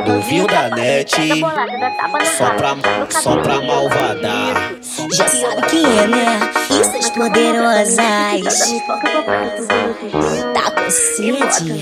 Novinho da net, só pra malvada. Já sabe quem é, né? Essas poderosas. Tá com sede?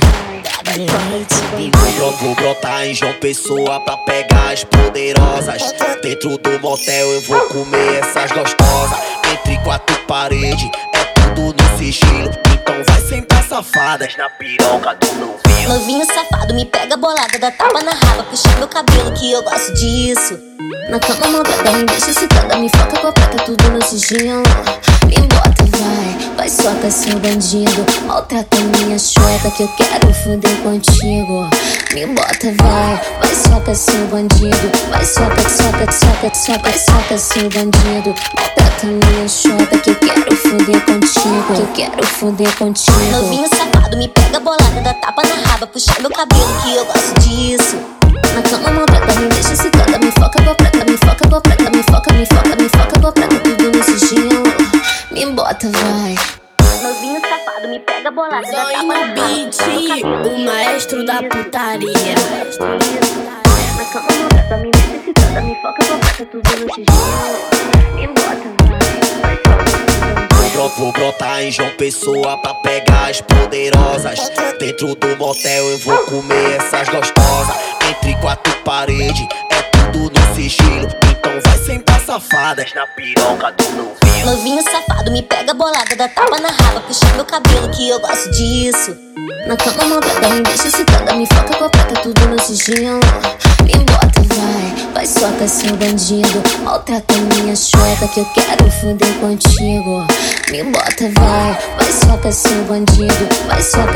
Vou brotar em João Pessoa pra pegar as poderosas. Dentro do motel eu vou comer essas gostosas. Entre quatro paredes, é tudo no sigilo. Então vai sentar safadas na piroca do novinho. Novinho safado, me pega bolada, dá tapa na raba, puxa meu cabelo que eu gosto disso. Na cama maltrata, me deixa excitada, me foca com a prata, tudo no sigilo. Me bota, vai soca seu bandido. Maltrata minha chota que eu quero fuder contigo. Me bota, vai soca seu bandido. Vai soca seu bandido. Maltrata minha chota que eu quero fuder contigo. Que eu quero fuder contigo. Novinho safado, me pega bolada, dá tapa na raba, puxa meu cabelo que eu gosto disso. Na cama maltrata, me deixa excitada, me foca com a prata, me foca com a prata, me foca com a prata, tudo no sigilo. Me bota, vai. Novinho safado, me pega bolada, dá tapa na raba, beat, o maestro da putaria. na cama maltrata, me deixa excitada, me foca com a prata, tudo no sigilo. Me bota, vai Vou brotar em João Pessoa pra pegar as poderosas. Dentro do motel eu vou comer essas gostosas. Entre quatro paredes, é tudo no sigilo. Então vai sentar safadas na piroca do novinho. Novinho safado, me pega bolada, dá tapa na raba, puxa meu cabelo que eu gosto disso. Na cama maltrata, me deixa excitada, me foca com a prata, tudo no sigilo. Me bota, vai soca seu bandido. Maltrata minha chota que eu quero fuder contigo. Me bota, vai soca seu bandido. Vai soca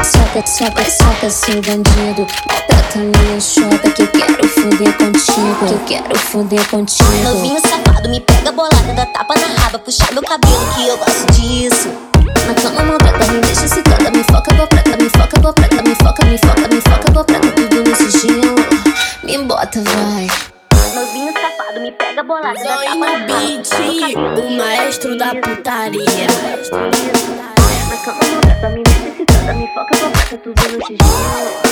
seu bandido. Maltrata minha chota que eu quero fuder contigo. Que eu quero fuder contigo. Novinho safado, me pega bolada, dá tapa na raba, puxa meu cabelo que eu gosto disso. Na cama maltrata, me deixa excitada, me foca com a prata, me foca com a prata, me foca com a prata, tudo no sigilo. Me bota, vai. Novinho safado, me pega bolada, dá tapa na raba, Beat, o maestro da putaria. na cama maltrata, me deixa excitada, me foca com a prata, tudo no sigilo.